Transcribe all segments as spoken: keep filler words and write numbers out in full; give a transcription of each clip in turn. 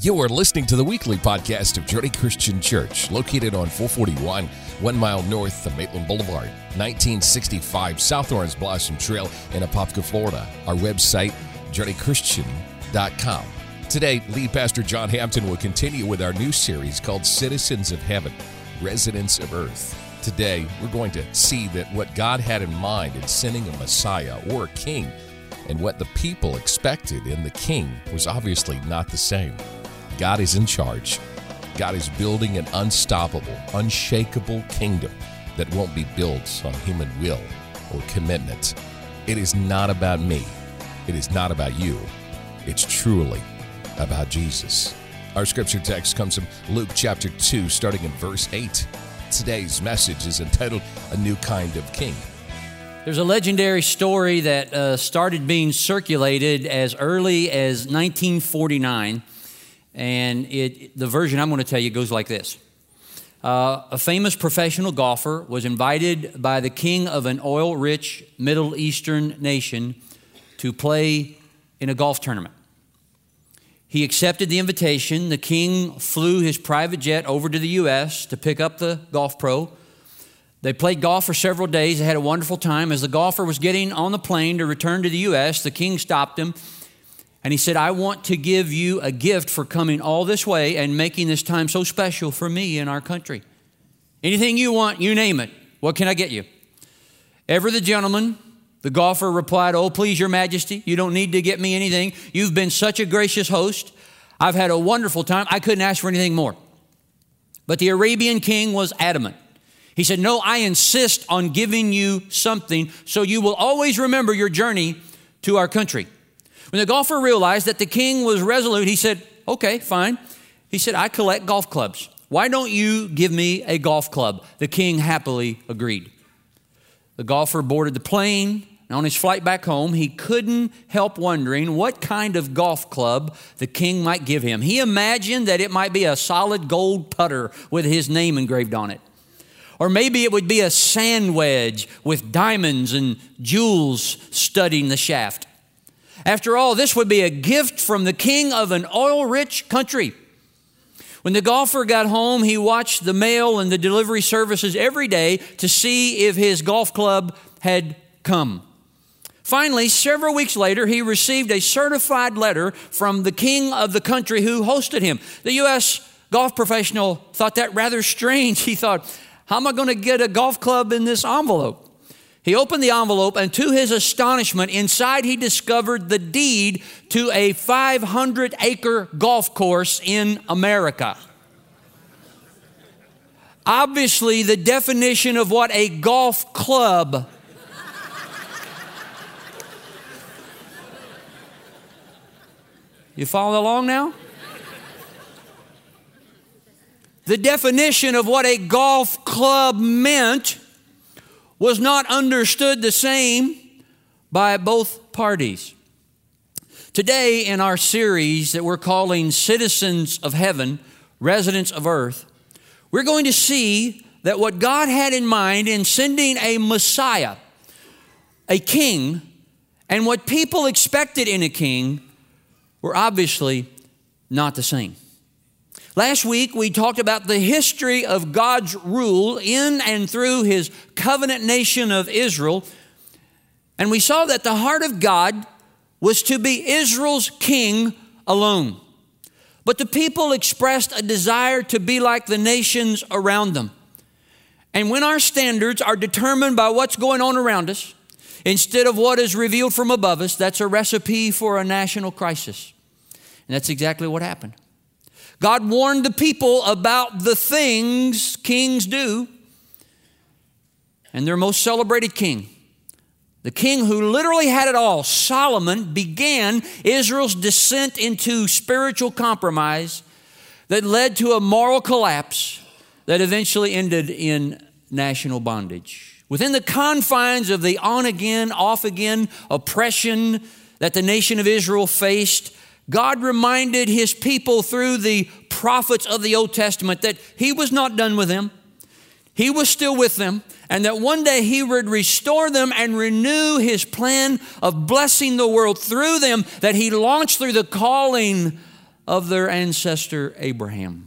You are listening to the weekly podcast of Journey Christian Church, located on four forty-one, one mile north of Maitland Boulevard, nineteen sixty-five South Orange Blossom Trail in Apopka, Florida. Our website, journey christian dot com. Today, lead pastor John Hampton will continue with our new series called Citizens of Heaven, Residents of Earth. Today, we're going to see that what God had in mind in sending a Messiah or a king and what the people expected in the king was obviously not the same. God is in charge. God is building an unstoppable, unshakable kingdom that won't be built on human will or commitment. It is not about me. It is not about you. It's truly about Jesus. Our scripture text comes from Luke chapter two, starting in verse eight. Today's message is entitled, A New Kind of King. There's a legendary story that uh, started being circulated as early as nineteen forty-nine. And it, the version I'm going to tell you goes like this. Uh, a famous professional golfer was invited by the king of an oil-rich Middle Eastern nation to play in a golf tournament. He accepted the invitation. The king flew his private jet over to the U S to pick up the golf pro. They played golf for several days. They had a wonderful time. As the golfer was getting on the plane to return to the U S, the king stopped him. And he said, I want to give you a gift for coming all this way and making this time so special for me in our country. Anything you want, you name it. What can I get you? Ever the gentleman, the golfer replied, oh, please, your majesty, you don't need to get me anything. You've been such a gracious host. I've had a wonderful time. I couldn't ask for anything more. But the Arabian king was adamant. He said, no, I insist on giving you something so you will always remember your journey to our country. When the golfer realized that the king was resolute, he said, okay, fine. He said, I collect golf clubs. Why don't you give me a golf club? The king happily agreed. The golfer boarded the plane. And on his flight back home, he couldn't help wondering what kind of golf club the king might give him. He imagined that it might be a solid gold putter with his name engraved on it. Or maybe it would be a sand wedge with diamonds and jewels studding the shaft. After all, this would be a gift from the king of an oil-rich country. When the golfer got home, he watched the mail and the delivery services every day to see if his golf club had come. Finally, several weeks later, he received a certified letter from the king of the country who hosted him. The U S golf professional thought that rather strange. He thought, how am I going to get a golf club in this envelope? He opened the envelope, and to his astonishment, inside he discovered the deed to a five hundred acre golf course in America. Obviously, the definition of what a golf club You follow along now? The definition of what a golf club meant was not understood the same by both parties. Today in our series that we're calling Citizens of Heaven, Residents of Earth, we're going to see that what God had in mind in sending a Messiah, a king, and what people expected in a king were obviously not the same. Last week, we talked about the history of God's rule in and through his covenant nation of Israel. And we saw that the heart of God was to be Israel's king alone. But the people expressed a desire to be like the nations around them. And when our standards are determined by what's going on around us, instead of what is revealed from above us, that's a recipe for a national crisis. And that's exactly what happened. God warned the people about the things kings do. And their most celebrated king, the king who literally had it all, Solomon, began Israel's descent into spiritual compromise that led to a moral collapse that eventually ended in national bondage. Within the confines of the on-again, off-again oppression that the nation of Israel faced, God reminded his people through the prophets of the Old Testament that he was not done with them. He was still with them, and that one day he would restore them and renew his plan of blessing the world through them that he launched through the calling of their ancestor Abraham.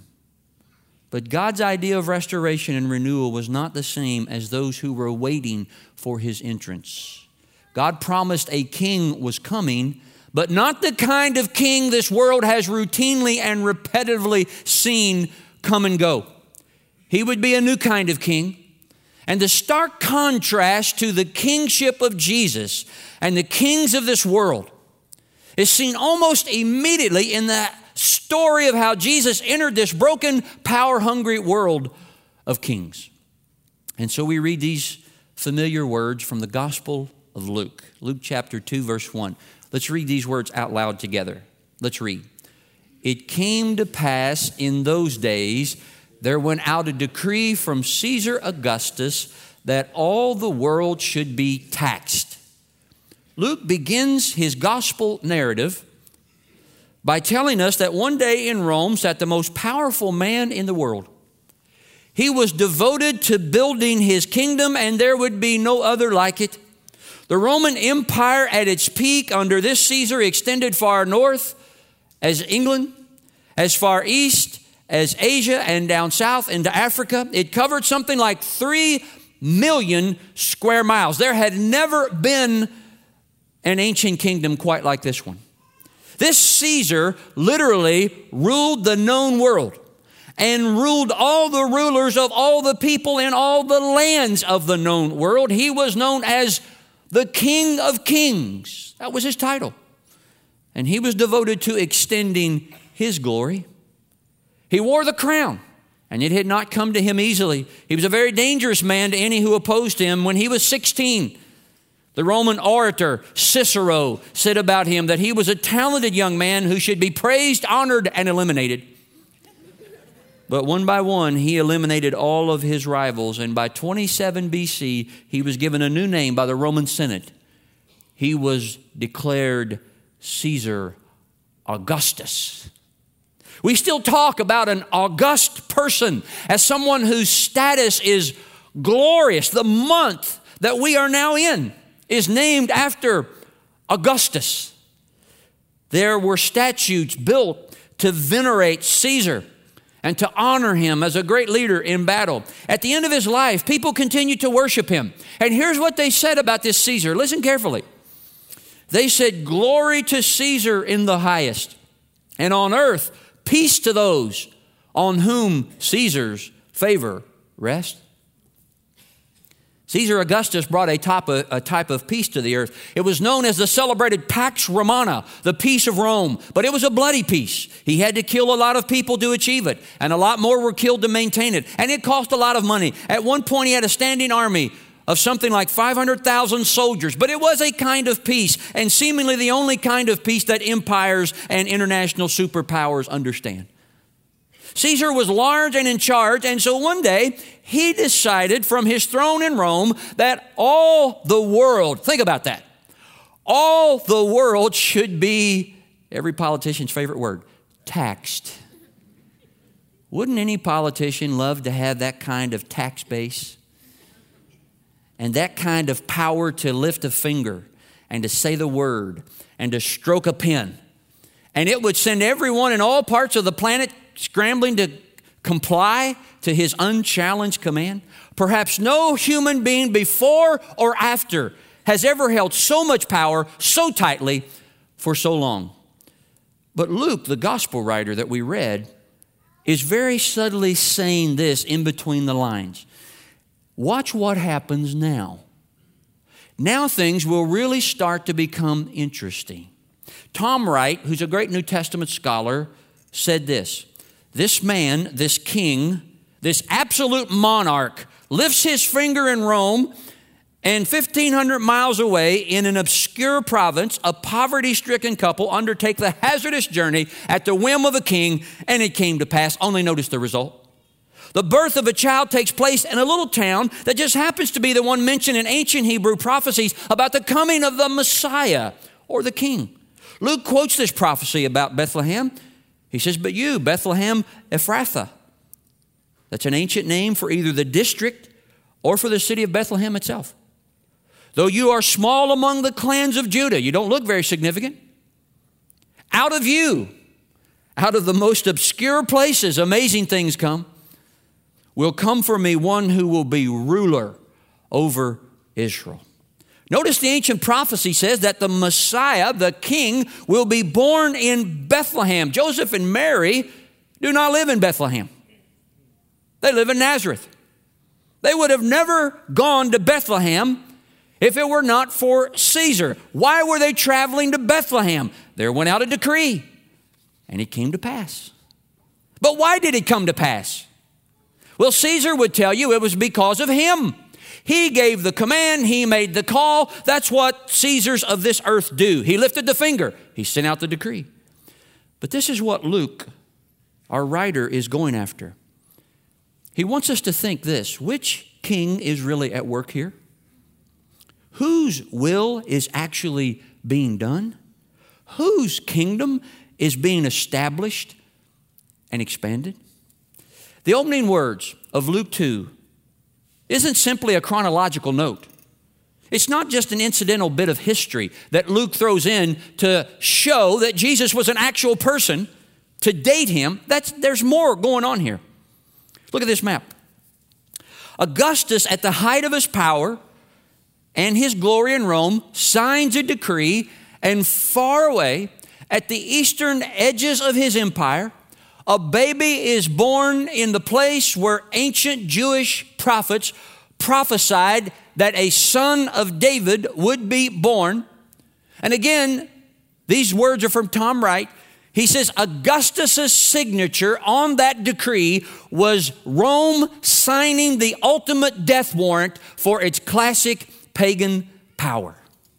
But God's idea of restoration and renewal was not the same as those who were waiting for his entrance. God promised a king was coming, but not the kind of king this world has routinely and repetitively seen come and go. He would be a new kind of king. And the stark contrast to the kingship of Jesus and the kings of this world is seen almost immediately in the story of how Jesus entered this broken, power-hungry world of kings. And so we read these familiar words from the Gospel of Luke. Luke chapter two, verse one. Let's read these words out loud together. Let's read. It came to pass in those days, there went out a decree from Caesar Augustus that all the world should be taxed. Luke begins his gospel narrative by telling us that one day in Rome sat the most powerful man in the world. He was devoted to building his kingdom, and there would be no other like it. The Roman Empire at its peak under this Caesar extended far north as England, as far east as Asia, and down south into Africa. It covered something like three million square miles. There had never been an ancient kingdom quite like this one. This Caesar literally ruled the known world and ruled all the rulers of all the people in all the lands of the known world. He was known as the King of Kings. That was his title. And he was devoted to extending his glory. He wore the crown, and it had not come to him easily. He was a very dangerous man to any who opposed him. When he was sixteen, the Roman orator Cicero said about him that he was a talented young man who should be praised, honored, and eliminated. But one by one, he eliminated all of his rivals. And by twenty-seven B C, he was given a new name by the Roman Senate. He was declared Caesar Augustus. We still talk about an august person as someone whose status is glorious. The month that we are now in is named after Augustus. There were statues built to venerate Caesar and to honor him as a great leader in battle. At the end of his life, people continued to worship him. And here's what they said about this Caesar. Listen carefully. They said, "Glory to Caesar in the highest, and on earth peace to those on whom Caesar's favor rests." Caesar Augustus brought a type, of, a type of peace to the earth. It was known as the celebrated Pax Romana, the peace of Rome. But it was a bloody peace. He had to kill a lot of people to achieve it, and a lot more were killed to maintain it. And it cost a lot of money. At one point, he had a standing army of something like five hundred thousand soldiers. But it was a kind of peace, and seemingly the only kind of peace that empires and international superpowers understand. Caesar was large and in charge, and so one day he decided from his throne in Rome that all the world, think about that, all the world should be, every politician's favorite word, taxed. Wouldn't any politician love to have that kind of tax base and that kind of power to lift a finger and to say the word and to stroke a pen? And it would send everyone in all parts of the planet scrambling to comply to his unchallenged command. Perhaps no human being before or after has ever held so much power so tightly for so long. But Luke, the gospel writer that we read, is very subtly saying this in between the lines. Watch what happens now. Now things will really start to become interesting. Tom Wright, who's a great New Testament scholar, said this: this man, this king, this absolute monarch, lifts his finger in Rome, and fifteen hundred miles away in an obscure province, a poverty-stricken couple undertake the hazardous journey at the whim of a king, and it came to pass. Only notice the result. The birth of a child takes place in a little town that just happens to be the one mentioned in ancient Hebrew prophecies about the coming of the Messiah or the king. Luke quotes this prophecy about Bethlehem. He says, "But you, Bethlehem Ephrathah," that's an ancient name for either the district or for the city of Bethlehem itself. "Though you are small among the clans of Judah," you don't look very significant. "Out of you, Out of the most obscure places, amazing things come. Will come for me one who will be ruler over Israel. Notice the ancient prophecy says that the Messiah, the King, will be born in Bethlehem. Joseph and Mary do not live in Bethlehem. They live in Nazareth. They would have never gone to Bethlehem if it were not for Caesar. Why were they traveling to Bethlehem? There went out a decree, and it came to pass. But why did it come to pass? Well, Caesar would tell you it was because of him. He gave the command. He made the call. That's what Caesars of this earth do. He lifted the finger. He sent out the decree. But this is what Luke, our writer, is going after. He wants us to think this: which king is really at work here? Whose will is actually being done? Whose kingdom is being established and expanded? The opening words of Luke two isn't simply a chronological note. It's not just an incidental bit of history that Luke throws in to show that Jesus was an actual person, to date him. That's, there's more going on here. Look at this map. Augustus, at the height of his power and his glory in Rome, signs a decree, and far away at the eastern edges of his empire, a baby is born in the place where ancient Jewish prophets prophesied that a son of David would be born. And again, these words are from Tom Wright. He says Augustus's signature on that decree was Rome signing the ultimate death warrant for its classic pagan power.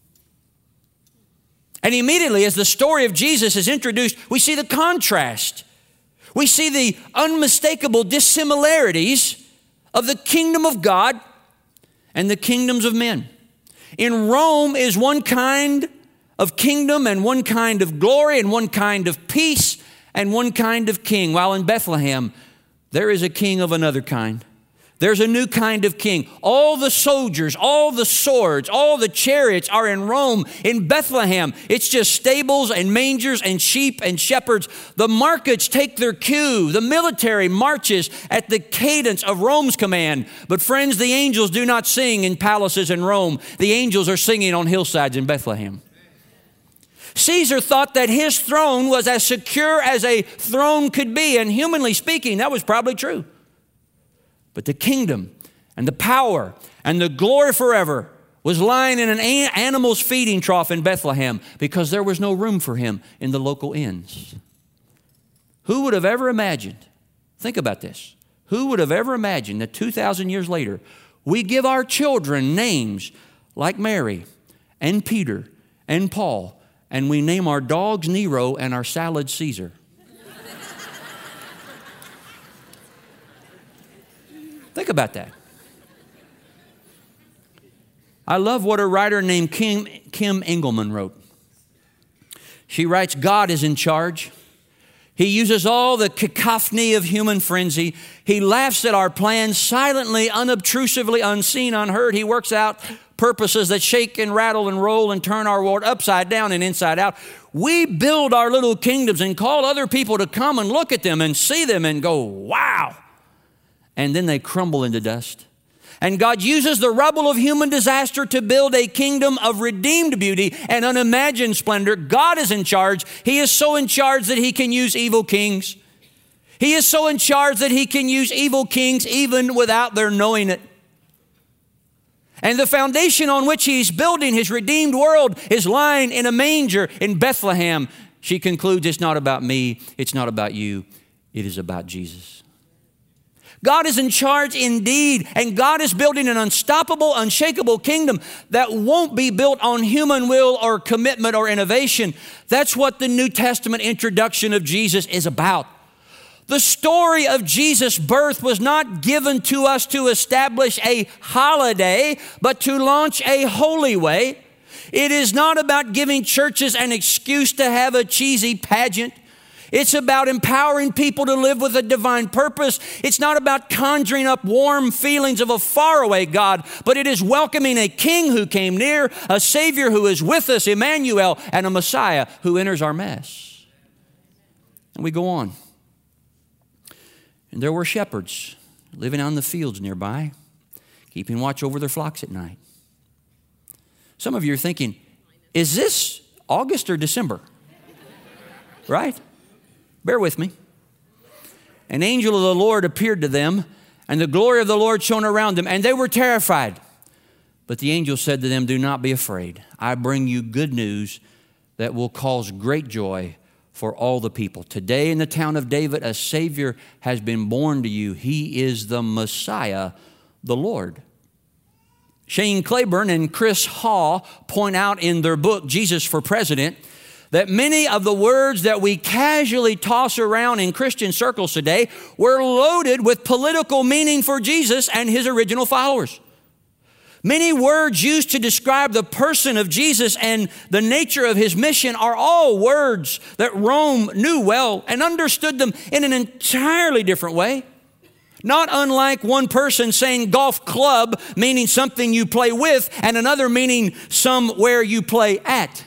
And immediately, as the story of Jesus is introduced, we see the contrast. We see the unmistakable dissimilarities of the kingdom of God and the kingdoms of men. In Rome is one kind of kingdom and one kind of glory and one kind of peace and one kind of king, while in Bethlehem there is a king of another kind. There's a new kind of king. All the soldiers, all the swords, all the chariots are in Rome. In Bethlehem, it's just stables and mangers and sheep and shepherds. The markets take their cue. The military marches at the cadence of Rome's command. But friends, the angels do not sing in palaces in Rome. The angels are singing on hillsides in Bethlehem. Caesar thought that his throne was as secure as a throne could be, and humanly speaking, that was probably true. But the kingdom and the power and the glory forever was lying in an animal's feeding trough in Bethlehem because there was no room for him in the local inns. Who would have ever imagined, think about this, who would have ever imagined that two thousand years later, we give our children names like Mary and Peter and Paul, and we name our dogs Nero and our salad Caesar? Think about that. I love what a writer named Kim, Kim Engelman wrote. She writes, God is in charge. He uses all the cacophony of human frenzy. He laughs at our plans silently, unobtrusively, unseen, unheard. He works out purposes that shake and rattle and roll and turn our world upside down and inside out. We build our little kingdoms and call other people to come and look at them and see them and go, wow. And then they crumble into dust. And God uses the rubble of human disaster to build a kingdom of redeemed beauty and unimagined splendor. God is in charge. He is so in charge that he can use evil kings. He is so in charge that he can use evil kings even without their knowing it. And the foundation on which he's building his redeemed world is lying in a manger in Bethlehem. She concludes, it's not about me. It's not about you. It is about Jesus. God is in charge indeed, and God is building an unstoppable, unshakable kingdom that won't be built on human will or commitment or innovation. That's what the New Testament introduction of Jesus is about. The story of Jesus' birth was not given to us to establish a holiday, but to launch a holy way. It is not about giving churches an excuse to have a cheesy pageant. It's about empowering people to live with a divine purpose. It's not about conjuring up warm feelings of a faraway God, but it is welcoming a king who came near, a savior who is with us, Emmanuel, and a Messiah who enters our mess. And we go on. And there were shepherds living out in the fields nearby, keeping watch over their flocks at night. Some of you are thinking, is this August or December? Right? Bear with me. An angel of the Lord appeared to them, and the glory of the Lord shone around them, and they were terrified. But the angel said to them, do not be afraid. I bring you good news that will cause great joy for all the people. Today in the town of David, a Savior has been born to you. He is the Messiah, the Lord. Shane Claiborne and Chris Hall point out in their book, Jesus for President, that many of the words that we casually toss around in Christian circles today were loaded with political meaning for Jesus and his original followers. Many words used to describe the person of Jesus and the nature of his mission are all words that Rome knew well and understood them in an entirely different way. Not unlike one person saying golf club meaning something you play with and another meaning somewhere you play at.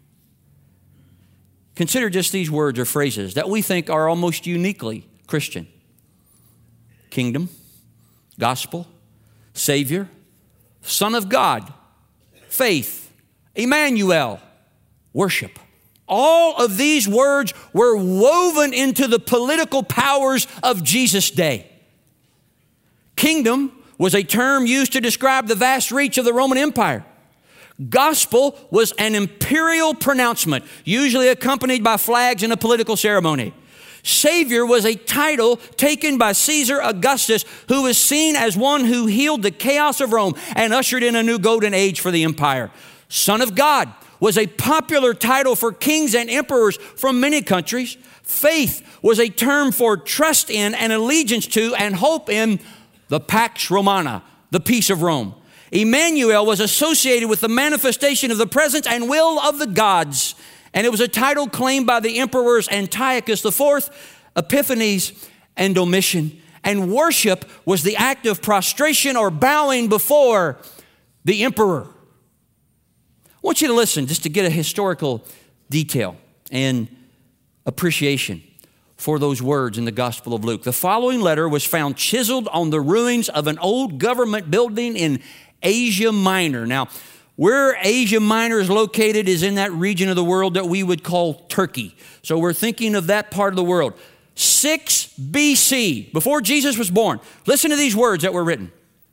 Consider just these words or phrases that we think are almost uniquely Christian. Kingdom, gospel, Savior, Son of God, faith, Emmanuel, worship. All of these words were woven into the political powers of Jesus' day. Kingdom was a term used to describe the vast reach of the Roman Empire. Gospel was an imperial pronouncement, usually accompanied by flags in a political ceremony. Savior was a title taken by Caesar Augustus, who was seen as one who healed the chaos of Rome and ushered in a new golden age for the empire. Son of God was a popular title for kings and emperors from many countries. Faith was a term for trust in and allegiance to and hope in the Pax Romana, the peace of Rome. Emmanuel was associated with the manifestation of the presence and will of the gods. And it was a title claimed by the emperors Antiochus the Fourth, Epiphanes, and Domitian. And worship was the act of prostration or bowing before the emperor. I want you to listen just to get a historical detail and appreciation for those words in the Gospel of Luke. The following letter was found chiseled on the ruins of an old government building in Asia Minor. Now, where Asia Minor is located is in that region of the world that we would call Turkey. So we're thinking of that part of the world. six B C, before Jesus was born. Listen to these words that were written.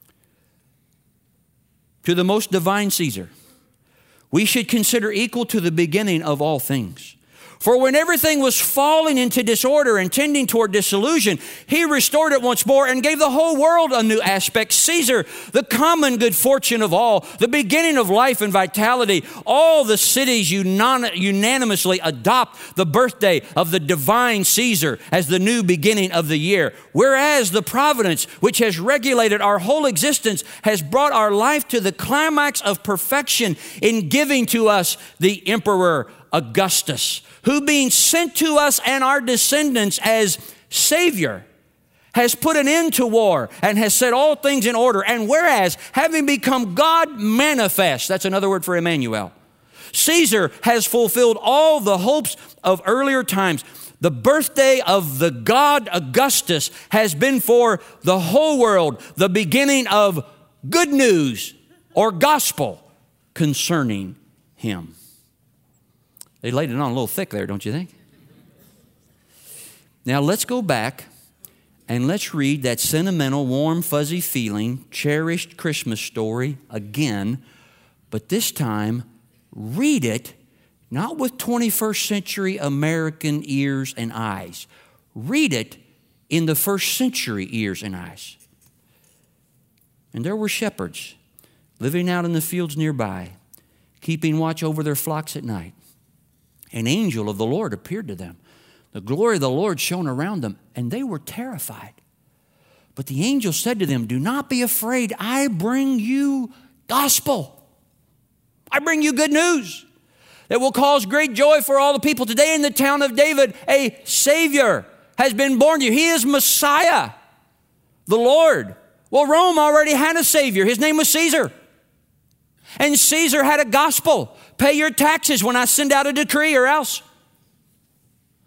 To the most divine Caesar, we should consider equal to the beginning of all things. For when everything was falling into disorder and tending toward dissolution, he restored it once more and gave the whole world a new aspect. Caesar, the common good fortune of all, the beginning of life and vitality, all the cities unan- unanimously adopt the birthday of the divine Caesar as the new beginning of the year. Whereas the providence which has regulated our whole existence has brought our life to the climax of perfection in giving to us the Emperor Augustus, who being sent to us and our descendants as Savior, has put an end to war and has set all things in order. And whereas, having become God manifest, that's another word for Emmanuel, Caesar has fulfilled all the hopes of earlier times. The birthday of the God Augustus has been for the whole world the beginning of good news or gospel concerning him. They laid it on a little thick there, don't you think? Now let's go back and let's read that sentimental, warm, fuzzy feeling, cherished Christmas story again, but this time read it not with twenty-first century American ears and eyes. Read it in the first century ears and eyes. And there were shepherds living out in the fields nearby, keeping watch over their flocks at night. An angel of the Lord appeared to them. The glory of the Lord shone around them, and they were terrified. But the angel said to them, do not be afraid. I bring you gospel. I bring you good news that will cause great joy for all the people. Today in the town of David, a Savior has been born to you. He is Messiah, the Lord. Well, Rome already had a Savior. His name was Caesar. And Caesar had a gospel. Pay your taxes when I send out a decree or else.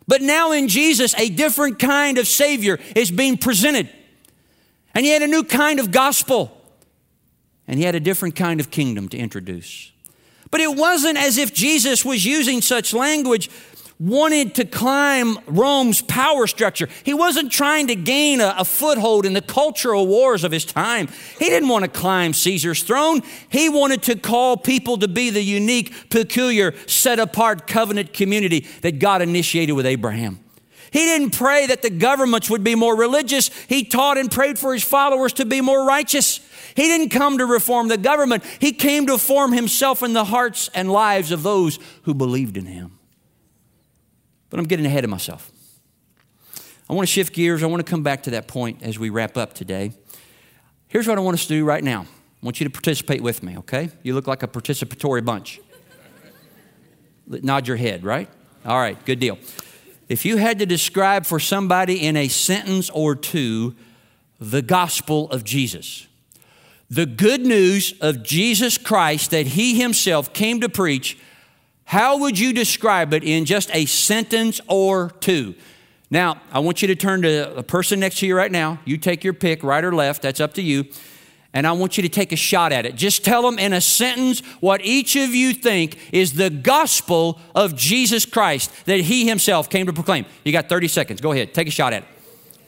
But now in Jesus, a different kind of Savior is being presented. And he had a new kind of gospel. And he had a different kind of kingdom to introduce. But it wasn't as if Jesus was using such language, wanted to climb Rome's power structure. He wasn't trying to gain a, a foothold in the cultural wars of his time. He didn't want to climb Caesar's throne. He wanted to call people to be the unique, peculiar, set-apart covenant community that God initiated with Abraham. He didn't pray that the governments would be more religious. He taught and prayed for his followers to be more righteous. He didn't come to reform the government. He came to form himself in the hearts and lives of those who believed in him. But I'm getting ahead of myself. I want to shift gears. I want to come back to that point as we wrap up today. Here's what I want us to do right now. I want you to participate with me, okay? You look like a participatory bunch. Nod your head, right? All right, good deal. If you had to describe for somebody in a sentence or two the gospel of Jesus, the good news of Jesus Christ that he himself came to preach, how would you describe it in just a sentence or two? Now, I want you to turn to a person next to you right now. You take your pick, right or left. That's up to you. And I want you to take a shot at it. Just tell them in a sentence what each of you think is the gospel of Jesus Christ that he himself came to proclaim. You got thirty seconds. Go ahead. Take a shot at it.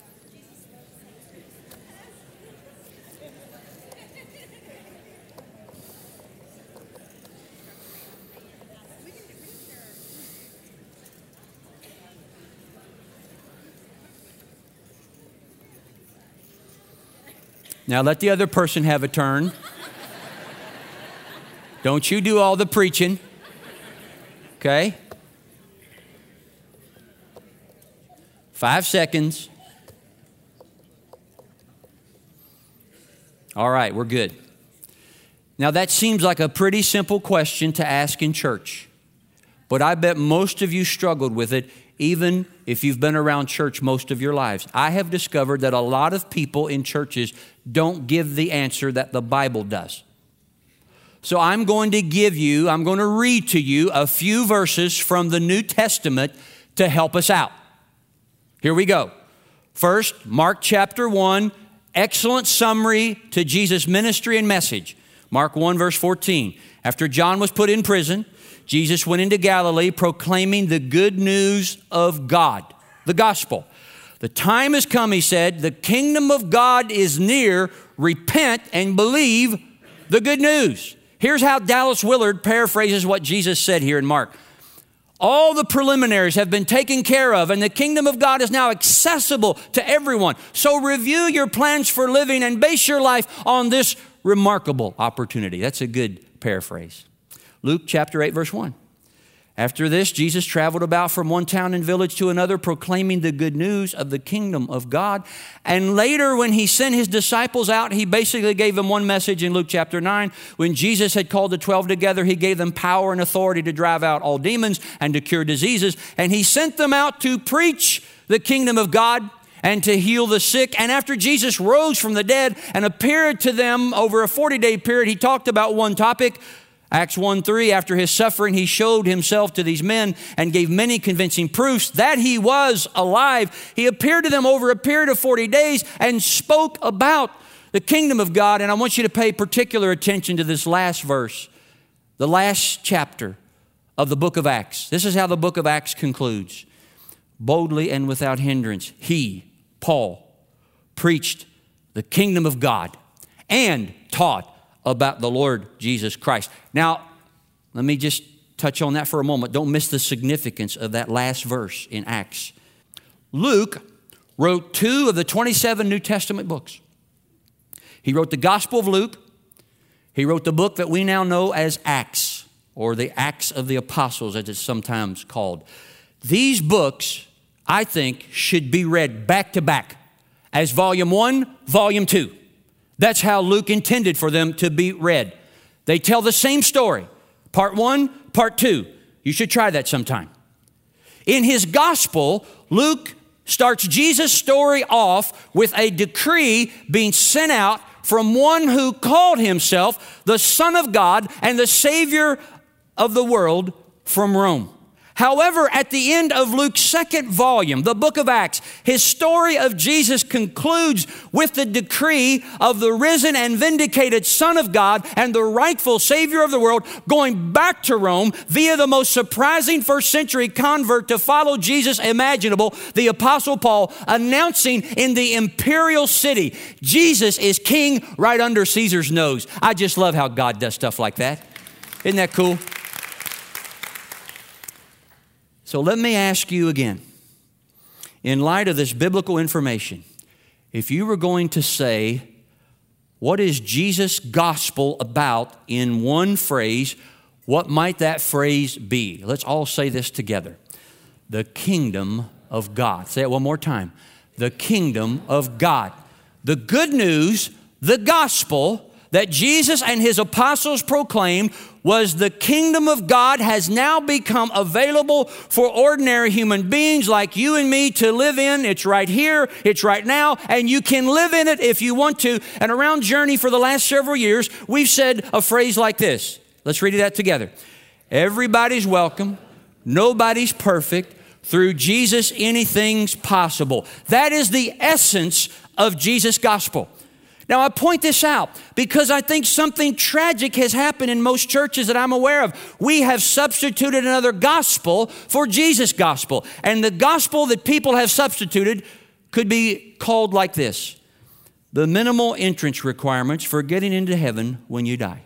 Now let the other person have a turn. Don't you do all the preaching. Okay? Five seconds. All right, we're good. Now that seems like a pretty simple question to ask in church, but I bet most of you struggled with it even if you've been around church most of your lives. I have discovered that a lot of people in churches don't give the answer that the Bible does. So I'm going to give you, I'm going to read to you a few verses from the New Testament to help us out. Here we go. First, Mark chapter one, excellent summary to Jesus' ministry and message. Mark one verse fourteen. After John was put in prison, Jesus went into Galilee proclaiming the good news of God, the gospel. The time has come, he said, the kingdom of God is near. Repent and believe the good news. Here's how Dallas Willard paraphrases what Jesus said here in Mark. All the preliminaries have been taken care of, and the kingdom of God is now accessible to everyone. So review your plans for living and base your life on this remarkable opportunity. That's a good paraphrase. Luke chapter eight, verse one. After this, Jesus traveled about from one town and village to another, proclaiming the good news of the kingdom of God. And later, when he sent his disciples out, he basically gave them one message in Luke chapter nine. When Jesus had called the twelve together, he gave them power and authority to drive out all demons and to cure diseases. And he sent them out to preach the kingdom of God and to heal the sick. And after Jesus rose from the dead and appeared to them over a forty-day period, he talked about one topic. Acts one three, after his suffering, he showed himself to these men and gave many convincing proofs that he was alive. He appeared to them over a period of forty days and spoke about the kingdom of God. And I want you to pay particular attention to this last verse, the last chapter of the book of Acts. This is how the book of Acts concludes. Boldly and without hindrance, he, Paul, preached the kingdom of God and taught about the Lord Jesus Christ. Now, let me just touch on that for a moment. Don't miss the significance of that last verse in Acts. Luke wrote two of the twenty-seven New Testament books. He wrote the Gospel of Luke. He wrote the book that we now know as Acts, or the Acts of the Apostles, as it's sometimes called. These books, I think, should be read back to back as volume one, volume two. That's how Luke intended for them to be read. They tell the same story. Part one, part two. You should try that sometime. In his gospel, Luke starts Jesus' story off with a decree being sent out from one who called himself the Son of God and the Savior of the world from Rome. However, at the end of Luke's second volume, the book of Acts, his story of Jesus concludes with the decree of the risen and vindicated Son of God and the rightful Savior of the world going back to Rome via the most surprising first century convert to follow Jesus imaginable, the Apostle Paul, announcing in the imperial city, Jesus is king right under Caesar's nose. I just love how God does stuff like that. Isn't that cool? So let me ask you again, in light of this biblical information, if you were going to say, what is Jesus' gospel about in one phrase, what might that phrase be? Let's all say this together. The kingdom of God. Say it one more time. The kingdom of God. The good news, the gospel that Jesus and his apostles proclaimed was the kingdom of God has now become available for ordinary human beings like you and me to live in. It's right here, it's right now, and you can live in it if you want to. And around Journey for the last several years, we've said a phrase like this. Let's read that together. Everybody's welcome, nobody's perfect. Through Jesus, anything's possible. That is the essence of Jesus' gospel. Now, I point this out because I think something tragic has happened in most churches that I'm aware of. We have substituted another gospel for Jesus' gospel. And the gospel that people have substituted could be called like this: the minimal entrance requirements for getting into heaven when you die.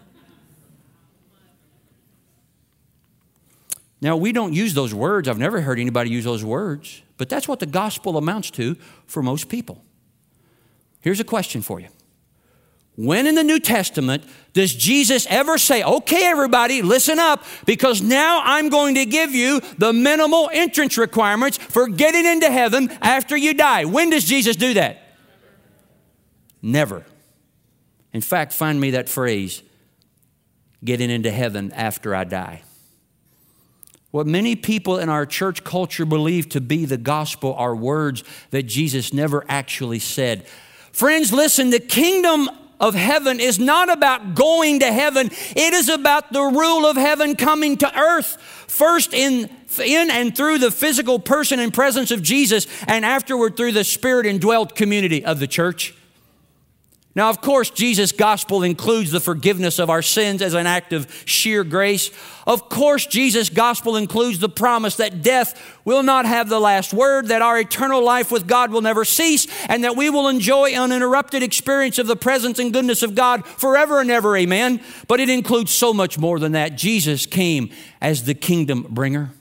Now, we don't use those words. I've never heard anybody use those words. But that's what the gospel amounts to for most people. Here's a question for you. When in the New Testament does Jesus ever say, okay, everybody, listen up, because now I'm going to give you the minimal entrance requirements for getting into heaven after you die? When does Jesus do that? Never. In fact, find me that phrase, getting into heaven after I die. What many people in our church culture believe to be the gospel are words that Jesus never actually said. Friends, listen, the kingdom of heaven is not about going to heaven. It is about the rule of heaven coming to earth. First in, in and through the physical person and presence of Jesus, and afterward through the spirit indwelt community of the church. Now, of course, Jesus' gospel includes the forgiveness of our sins as an act of sheer grace. Of course, Jesus' gospel includes the promise that death will not have the last word, that our eternal life with God will never cease, and that we will enjoy uninterrupted experience of the presence and goodness of God forever and ever, amen? But it includes so much more than that. Jesus came as the kingdom bringer.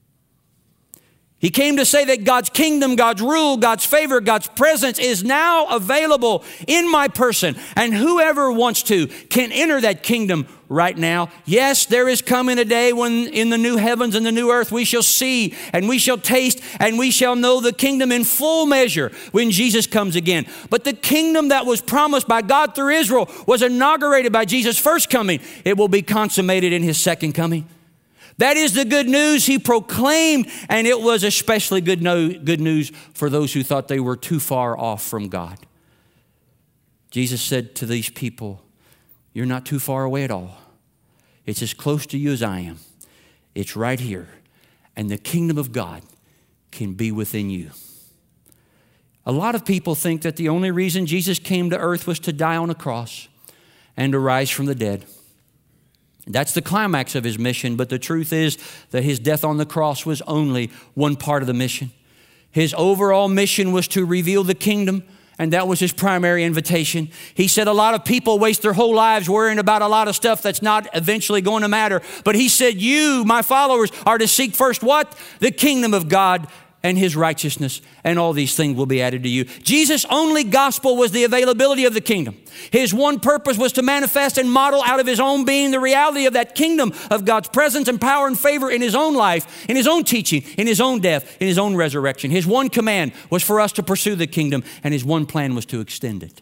He came to say that God's kingdom, God's rule, God's favor, God's presence is now available in my person. And whoever wants to can enter that kingdom right now. Yes, there is coming a day when in the new heavens and the new earth we shall see and we shall taste and we shall know the kingdom in full measure when Jesus comes again. But the kingdom that was promised by God through Israel was inaugurated by Jesus' first coming. It will be consummated in his second coming. That is the good news he proclaimed, and it was especially good, no, good news for those who thought they were too far off from God. Jesus said to these people, you're not too far away at all. It's as close to you as I am. It's right here, and the kingdom of God can be within you. A lot of people think that the only reason Jesus came to earth was to die on a cross and to rise from the dead. That's the climax of his mission, but the truth is that his death on the cross was only one part of the mission. His overall mission was to reveal the kingdom, and that was his primary invitation. He said a lot of people waste their whole lives worrying about a lot of stuff that's not eventually going to matter. But he said, you, my followers, are to seek first what? The kingdom of God and his righteousness, and all these things will be added to you. Jesus' only gospel was the availability of the kingdom. His one purpose was to manifest and model out of his own being the reality of that kingdom of God's presence and power and favor in his own life, in his own teaching, in his own death, in his own resurrection. His one command was for us to pursue the kingdom, and his one plan was to extend it.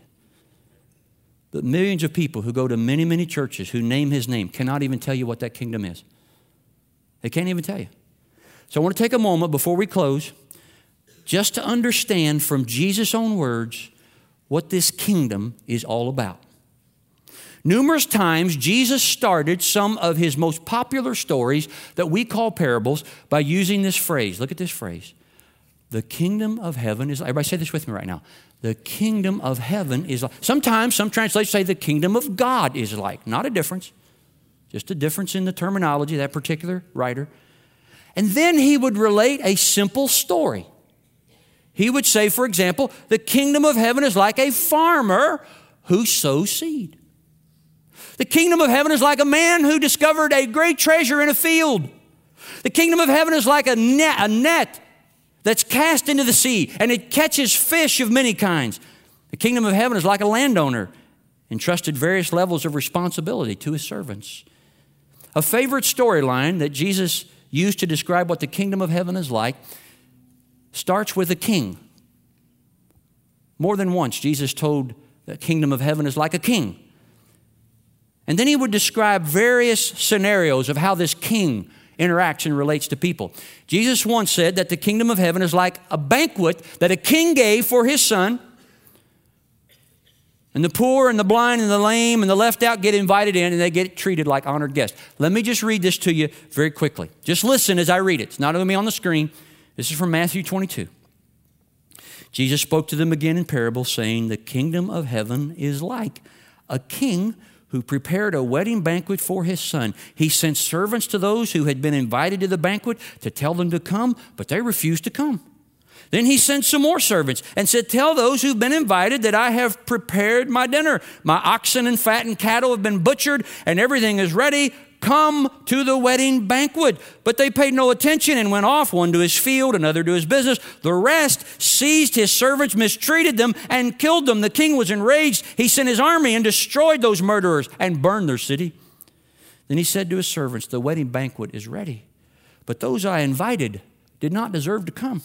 But millions of people who go to many, many churches who name his name cannot even tell you what that kingdom is. They can't even tell you. So I want to take a moment before we close just to understand from Jesus' own words what this kingdom is all about. Numerous times, Jesus started some of his most popular stories that we call parables by using this phrase. Look at this phrase. The kingdom of heaven is, everybody say this with me right now. The kingdom of heaven is like. Sometimes some translations say the kingdom of God is like. Not a difference. Just a difference in the terminology of that particular writer. And then he would relate a simple story. He would say, for example, the kingdom of heaven is like a farmer who sows seed. The kingdom of heaven is like a man who discovered a great treasure in a field. The kingdom of heaven is like a net, a net that's cast into the sea, and it catches fish of many kinds. The kingdom of heaven is like a landowner entrusted various levels of responsibility to his servants. A favorite storyline that Jesus used to describe what the kingdom of heaven is like starts with a king. More than once, Jesus told the kingdom of heaven is like a king. And then he would describe various scenarios of how this king interacts and relates to people. Jesus once said that the kingdom of heaven is like a banquet that a king gave for his son. And the poor and the blind and the lame and the left out get invited in and they get treated like honored guests. Let me just read this to you very quickly. Just listen as I read it. It's not going to be on the screen. This is from Matthew twenty-two. Jesus spoke to them again in parables, saying, the kingdom of heaven is like a king who prepared a wedding banquet for his son. He sent servants to those who had been invited to the banquet to tell them to come, but they refused to come. Then he sent some more servants and said, tell those who've been invited that I have prepared my dinner. My oxen and fattened cattle have been butchered and everything is ready. Come to the wedding banquet. But they paid no attention and went off, one to his field, another to his business. The rest seized his servants, mistreated them, and killed them. The king was enraged. He sent his army and destroyed those murderers and burned their city. Then he said to his servants, the wedding banquet is ready, but those I invited did not deserve to come.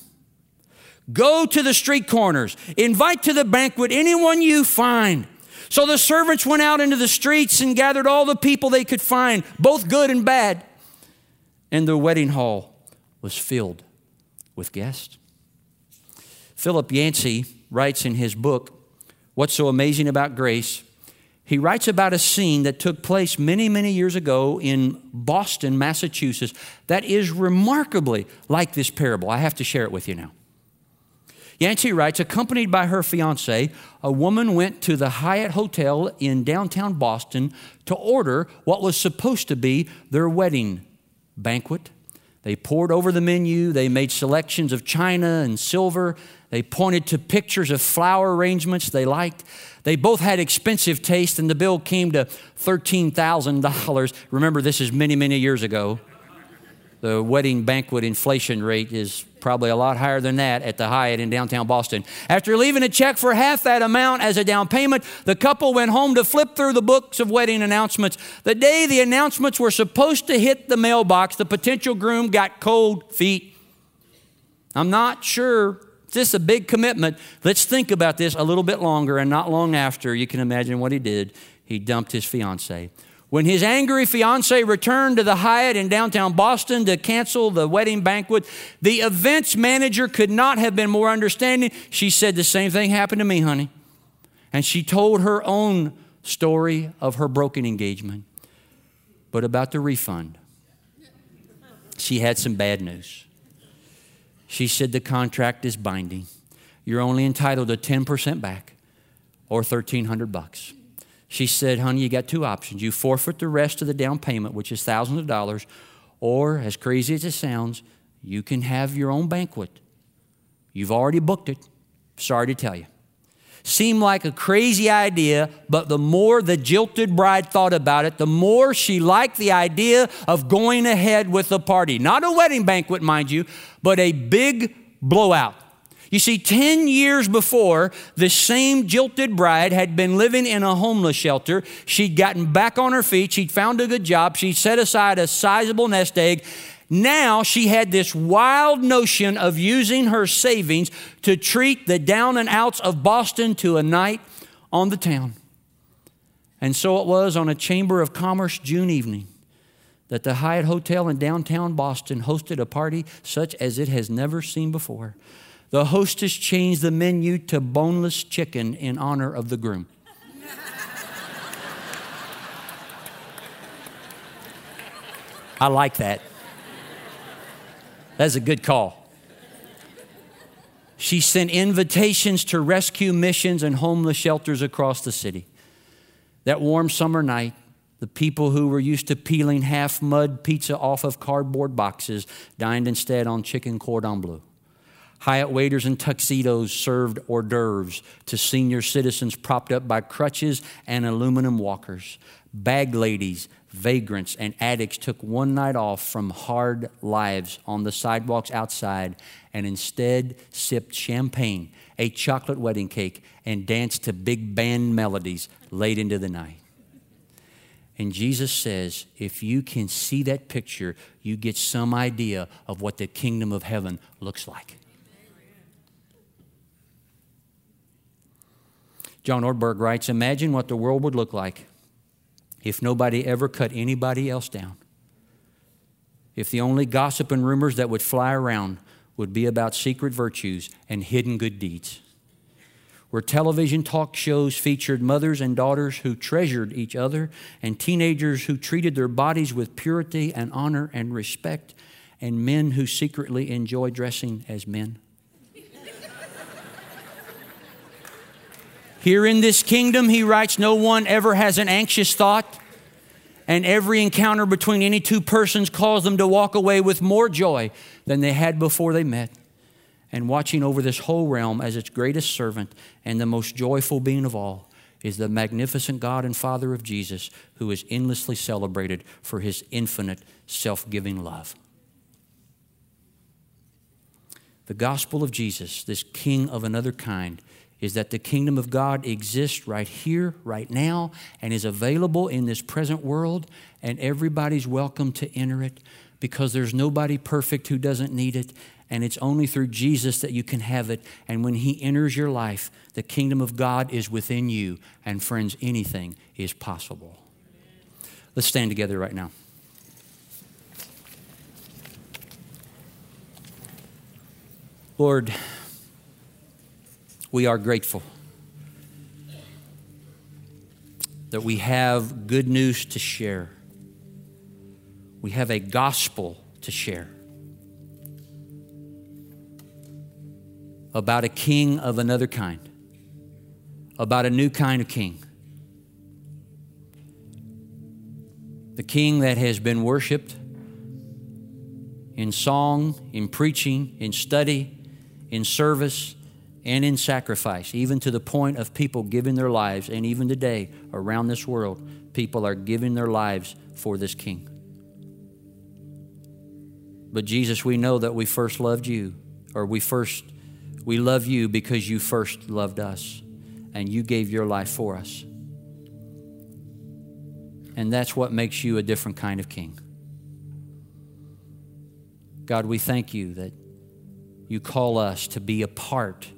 Go to the street corners, invite to the banquet anyone you find. So the servants went out into the streets and gathered all the people they could find, both good and bad. And the wedding hall was filled with guests. Philip Yancey writes in his book, What's So Amazing About Grace? He writes about a scene that took place many, many years ago in Boston, Massachusetts, that is remarkably like this parable. I have to share it with you now. Yancey writes, accompanied by her fiancé, a woman went to the Hyatt Hotel in downtown Boston to order what was supposed to be their wedding banquet. They pored over the menu. They made selections of china and silver. They pointed to pictures of flower arrangements they liked. They both had expensive taste, and the bill came to thirteen thousand dollars. Remember, this is many, many years ago. The wedding banquet inflation rate is probably a lot higher than that at the Hyatt in downtown Boston. After leaving a check for half that amount as a down payment, the couple went home to flip through the books of wedding announcements. The day the announcements were supposed to hit the mailbox, the potential groom got cold feet. I'm not sure. This is a big commitment. Let's think about this a little bit longer, and not long after, you can imagine what he did. He dumped his fiancée. When his angry fiancée returned to the Hyatt in downtown Boston to cancel the wedding banquet, the events manager could not have been more understanding. She said, the same thing happened to me, honey. And she told her own story of her broken engagement. But about the refund, she had some bad news. She said the contract is binding. You're only entitled to ten percent back or thirteen hundred bucks. She said, honey, you got two options. You forfeit the rest of the down payment, which is thousands of dollars, or, as crazy as it sounds, you can have your own banquet. You've already booked it. Sorry to tell you. Seemed like a crazy idea, but the more the jilted bride thought about it, the more she liked the idea of going ahead with the party. Not a wedding banquet, mind you, but a big blowout. You see, ten years before, the same jilted bride had been living in a homeless shelter. She'd gotten back on her feet. She'd found a good job. She'd set aside a sizable nest egg. Now she had this wild notion of using her savings to treat the down and outs of Boston to a night on the town. And so it was on a Chamber of Commerce June evening that the Hyatt Hotel in downtown Boston hosted a party such as it has never seen before. The hostess changed the menu to boneless chicken in honor of the groom. I like that. That's a good call. She sent invitations to rescue missions and homeless shelters across the city. That warm summer night, the people who were used to peeling half-mud pizza off of cardboard boxes dined instead on chicken cordon bleu. Hyatt waiters in tuxedos served hors d'oeuvres to senior citizens propped up by crutches and aluminum walkers. Bag ladies, vagrants, and addicts took one night off from hard lives on the sidewalks outside and instead sipped champagne, ate chocolate wedding cake, and danced to big band melodies late into the night. And Jesus says, if you can see that picture, you get some idea of what the kingdom of heaven looks like. John Ortberg writes, imagine what the world would look like if nobody ever cut anybody else down. If the only gossip and rumors that would fly around would be about secret virtues and hidden good deeds. Where television talk shows featured mothers and daughters who treasured each other and teenagers who treated their bodies with purity and honor and respect, and men who secretly enjoy dressing as men. Here in this kingdom, he writes, no one ever has an anxious thought, and every encounter between any two persons caused them to walk away with more joy than they had before they met. And watching over this whole realm as its greatest servant and the most joyful being of all is the magnificent God and Father of Jesus, who is endlessly celebrated for his infinite self-giving love. The gospel of Jesus, this King of another kind, is that the kingdom of God exists right here, right now, and is available in this present world, and everybody's welcome to enter it because there's nobody perfect who doesn't need it, and it's only through Jesus that you can have it. And when he enters your life, the kingdom of God is within you, and friends, anything is possible. Let's stand together right now. Lord, we are grateful that we have good news to share. We have a gospel to share about a king of another kind, about a new kind of king. The king that has been worshiped in song, in preaching, in study, in service, and in sacrifice, even to the point of people giving their lives. And even today, around this world, people are giving their lives for this king. But Jesus, we know that we first loved you, or we first, we love you because you first loved us, and you gave your life for us. And that's what makes you a different kind of king. God, we thank you that you call us to be a part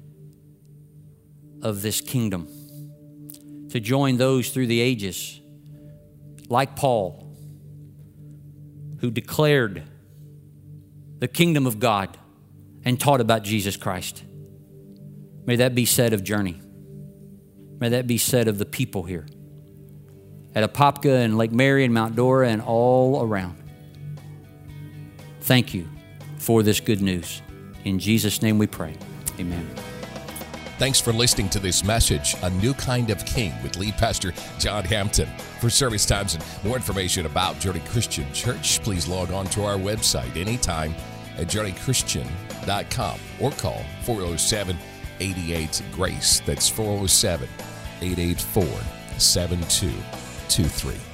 of this kingdom, to join those through the ages, like Paul, who declared the kingdom of God and taught about Jesus Christ. May that be said of Journey. May that be said of the people here at Apopka and Lake Mary and Mount Dora and all around. Thank you for this good news. In Jesus' name we pray. Amen. Thanks for listening to this message, A New Kind of King, with lead pastor John Hampton. For service times and more information about Journey Christian Church, please log on to our website anytime at journey christian dot com or call four oh seven, eight eight, GRACE. That's four oh seven, eight eight four, seven two two three.